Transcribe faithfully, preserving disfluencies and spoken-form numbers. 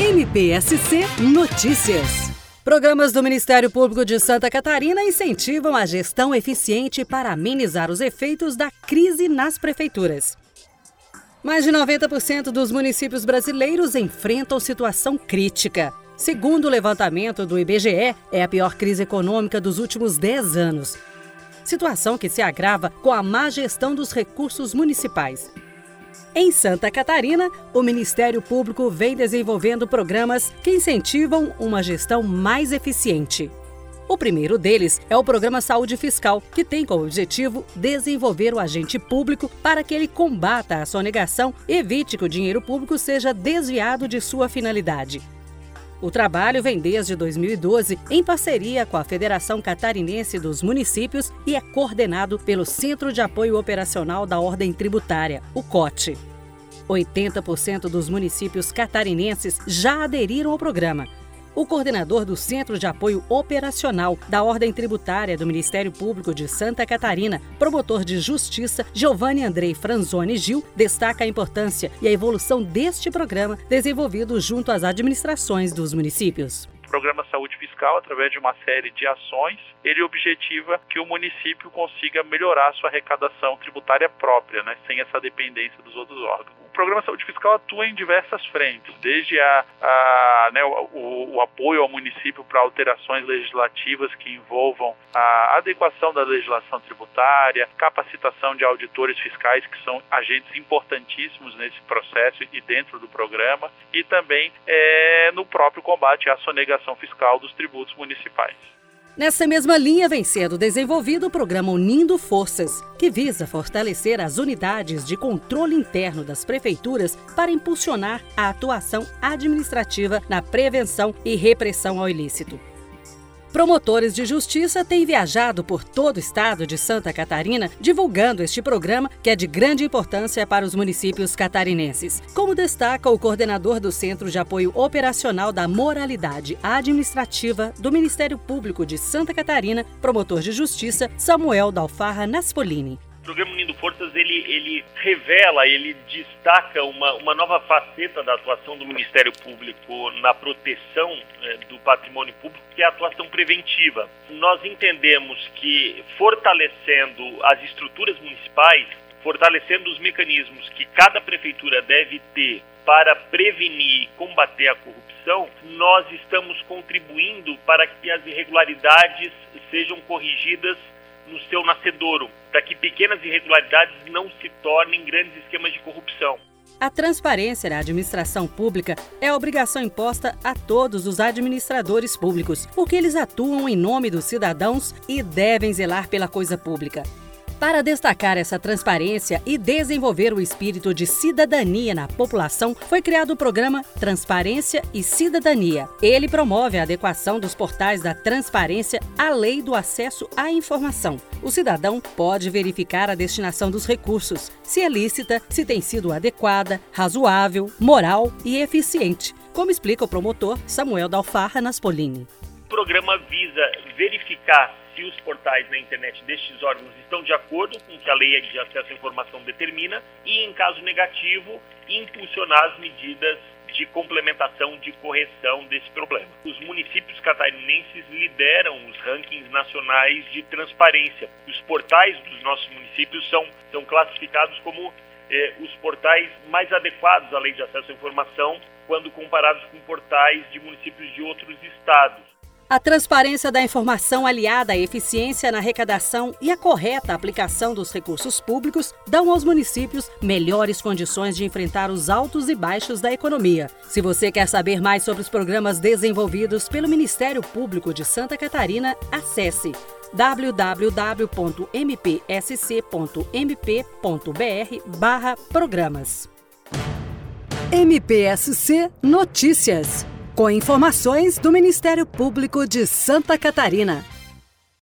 M P S C Notícias. Programas do Ministério Público de Santa Catarina incentivam a gestão eficiente para amenizar os efeitos da crise nas prefeituras. Mais de noventa por cento dos municípios brasileiros enfrentam situação crítica. Segundo o levantamento do I B G E, é a pior crise econômica dos últimos dez anos. Situação que se agrava com a má gestão dos recursos municipais. Em Santa Catarina, o Ministério Público vem desenvolvendo programas que incentivam uma gestão mais eficiente. O primeiro deles é o Programa Saúde Fiscal, que tem como objetivo desenvolver o agente público para que ele combata a sonegação e evite que o dinheiro público seja desviado de sua finalidade. O trabalho vem desde dois mil e doze em parceria com a Federação Catarinense dos Municípios e é coordenado pelo Centro de Apoio Operacional da Ordem Tributária, o C O T. oitenta por cento dos municípios catarinenses já aderiram ao programa. O coordenador do Centro de Apoio Operacional da Ordem Tributária do Ministério Público de Santa Catarina, promotor de Justiça, Giovanni Andrei Franzoni Gil, destaca a importância e a evolução deste programa desenvolvido junto às administrações dos municípios. O Programa Saúde Fiscal, através de uma série de ações, ele objetiva que o município consiga melhorar a sua arrecadação tributária própria, né, sem essa dependência dos outros órgãos. O Programa Saúde Fiscal atua em diversas frentes, desde a, a, né, o, o apoio ao município para alterações legislativas que envolvam a adequação da legislação tributária, capacitação de auditores fiscais, que são agentes importantíssimos nesse processo e dentro do programa, e também é, no próprio combate à sonegação fiscal dos tributos municipais. Nessa mesma linha vem sendo desenvolvido o programa Unindo Forças, que visa fortalecer as unidades de controle interno das prefeituras para impulsionar a atuação administrativa na prevenção e repressão ao ilícito. Promotores de justiça têm viajado por todo o estado de Santa Catarina divulgando este programa que é de grande importância para os municípios catarinenses. Como destaca o coordenador do Centro de Apoio Operacional da Moralidade Administrativa do Ministério Público de Santa Catarina, promotor de justiça, Samuel Dalfarra Naspolini. O programa Unindo Forças, ele, ele revela, ele destaca uma, uma nova faceta da atuação do Ministério Público na proteção eh, do patrimônio público, que é a atuação preventiva. Nós entendemos que fortalecendo as estruturas municipais, fortalecendo os mecanismos que cada prefeitura deve ter para prevenir e combater a corrupção, nós estamos contribuindo para que as irregularidades sejam corrigidas no seu nascedouro, para que pequenas irregularidades não se tornem grandes esquemas de corrupção. A transparência na administração pública é a obrigação imposta a todos os administradores públicos, porque eles atuam em nome dos cidadãos e devem zelar pela coisa pública. Para destacar essa transparência e desenvolver o espírito de cidadania na população, foi criado o programa Transparência e Cidadania. Ele promove a adequação dos portais da transparência à lei do acesso à informação. O cidadão pode verificar a destinação dos recursos, se é lícita, se tem sido adequada, razoável, moral e eficiente, como explica o promotor Samuel Dalfarra Naspolini. O programa visa verificar se os portais na internet destes órgãos estão de acordo com o que a lei de acesso à informação determina e, em caso negativo, impulsionar as medidas de complementação, de correção desse problema. Os municípios catarinenses lideram os rankings nacionais de transparência. Os portais dos nossos municípios são, são classificados como eh, os portais mais adequados à lei de acesso à informação quando comparados com portais de municípios de outros estados. A transparência da informação aliada à eficiência na arrecadação e a correta aplicação dos recursos públicos dão aos municípios melhores condições de enfrentar os altos e baixos da economia. Se você quer saber mais sobre os programas desenvolvidos pelo Ministério Público de Santa Catarina, acesse w w w ponto m p s c ponto m p ponto b r barra programas. M P S C Notícias. Com informações do Ministério Público de Santa Catarina.